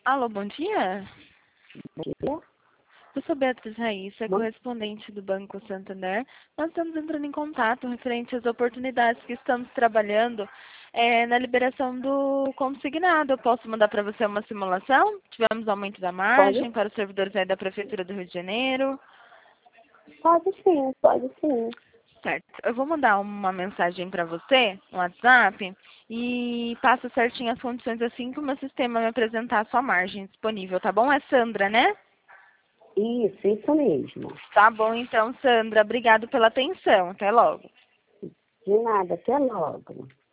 Alô, bom dia. Dia. Eu sou Beatriz Raíssa, correspondente do Banco Santander. Nós estamos entrando em contato referente às oportunidades que estamos trabalhando na liberação do consignado. Eu posso mandar para você uma simulação? Tivemos aumento da Pode? margem para os servidores aí da Prefeitura do Rio de Janeiro. Pode sim, pode sim. Certo. Eu vou mandar uma mensagem para você no WhatsApp e passo certinho as condições assim que o meu sistema me apresentar a sua margem disponível, tá bom? É Sandra, né? Isso mesmo. Tá bom, então, Sandra. Obrigado pela atenção. Até logo. De nada, até logo.